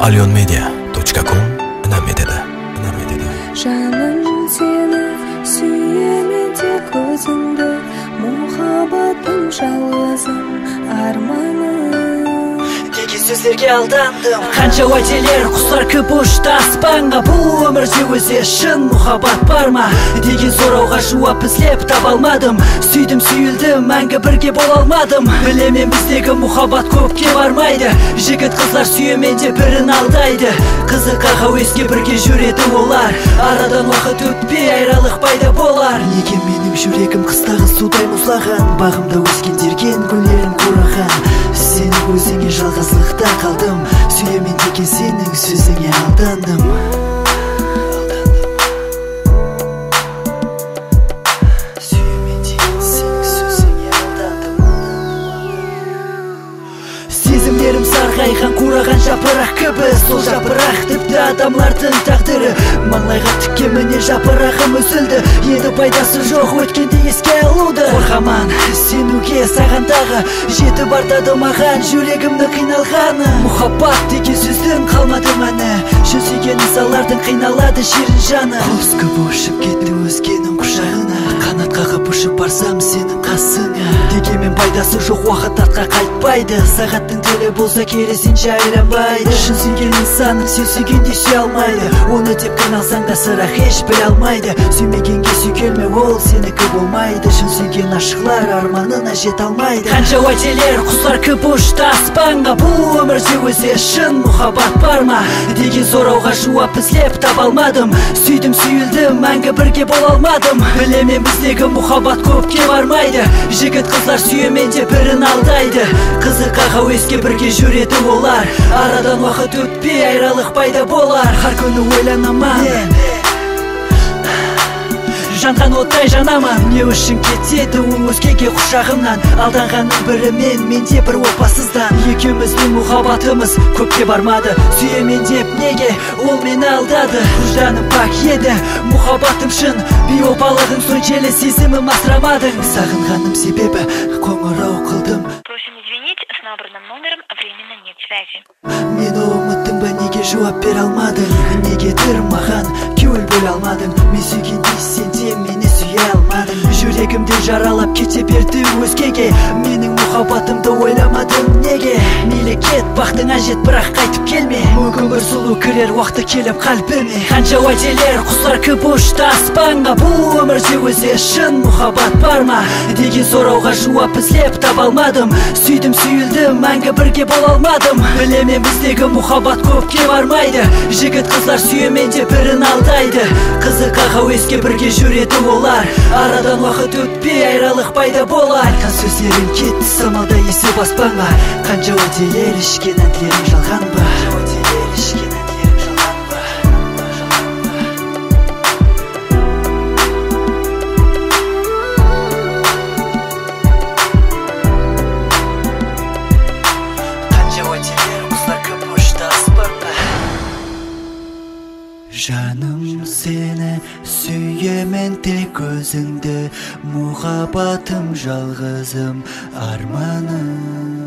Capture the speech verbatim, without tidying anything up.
alionmedia точка ком ынам етеді. Жаным сені сүйемін тек өзіңді, мұхаббатым жалғызым арманым. Неге сөздерге алдандым, қанша уәделер құсар көп ұшты аспанға. Бұл өмірде өзі шын мұхаббат бар ма деген сұрауға жауап іздеп таба алмадым. Сүйдім, сүйілдім, мәңгі бірге бола алмадым. Білемін біздегі мұхаббат көпке бармайды. Жігіт қызлар сүйемен де бірін алдайды. Қызыққа өзге бірге жүреді олар. Арадан уақыт өтпей айралық пайда болар. Неге менің жүрегім қыстағы судай мұзлаған, бағымда өскендерген гүлдерім қураған. Сенің өзіңе жалғыздықта қалдым, сүйемен деген сенің сөзіңе алдандым. Сүйемен деген сенің сөзіңе алдандым. Сезімдерім сарғайған, қураған жапырақ кібі. Сол жапырақ тіпті адамлардың тағдыры. Маңлайға тіккемене жапырағым үзілді. Енді пайдасы жоқ өткенде еске алуды. Қорғаман сенуге сағандағы, жеті бартады маған жүрегімді қиналғаны. Мұхаббат деген сөздің қалмады мәні, шын сүйген инсалардың қиналады шерін жаны. Құс көп ұшып кетті өзгенің құшағына, қанат қағып ұшып барсам сенің қасыңа. Дегенмен пайдасы жоқ, уақыт артқа қайтпайды. Сағаттың тілі болса керісінше айланбайды. Шын сүйген инсаның сен сүйгенде сүйе алмайды. Оны деп қиналсаң да сырақ еш біле алмайды. Сүймегенге сүйгелме, ол сенікі болмайды. Шын сүйген ашықлар арманына жете алмайды. Қанша уәделер құсар көп ұшты аспанға. Бұл өмірде өзі шын мұхаббат бар ма деген сұрауға жауап іздеп таба алмадым. Сүйдім, сүйілдім, мәңгі бірге бола алмадым. Білемін біздегі мұхаббат көпке бармайды. Жігіт қызлар сүйемен де бірін алдайды. Қызыққа өзге бірге жүреді олар. Арадан уақыт өтпей айралық пайда болар. Har күні ойланамын, жанған оттай жанамын. Не үшін кетеді ол өзгеге құшағымнан? Алданғанның бірімен, менде бір опасыздан. Екеуміздің мұхаббатымыз көпке бармады. Сүйемен деп неге ол мені алдады? Ұжданым пак еді, мұхаббатым шын. Биопалығың соншелі сезімім асырамадың. Сағынғаным себебі қоңырау қылдым. Просим извинить, с набранным номером временно нет связи. Мені ұмыттың ба, неге жауап бере алмадың? Неге маған көңіл бөле алмадың? Мен сүйгенде сен де мені сүйе алмадың. Жүрегімді жаралап кете берді өзгеге. Менің мұхаббатымды ойламадың неге? Мейлі кет, бақтыңа жет, бірақ қайтып келме. Мүмкін бір сұлу кірер уақыты келіп қалбіме. Қанша уәделер құсар көп ұшты аспанға. Бұл өмірде өзі шын мұхаббат бар ма деген сұрауға жауап іздеп таба алмадым. Сүйдім, сүйілдім, мәңгі бірге бола алмадым. Білемін біздегі мұхаббат көпке бармайды. Жігіт қызлар сүйемен де бірін алдайды. Қызыққа өзге бірге жүреді олар. Арадан уақыт өтпей айралық пайда болар. Айтқан сөздерім кетті самалда есіп аспанға. Қанша уәделер ішкен әндерім жалған ба? Жаным сені сүйемен тек өзіңді, мұхаббатым жалғызым арманым.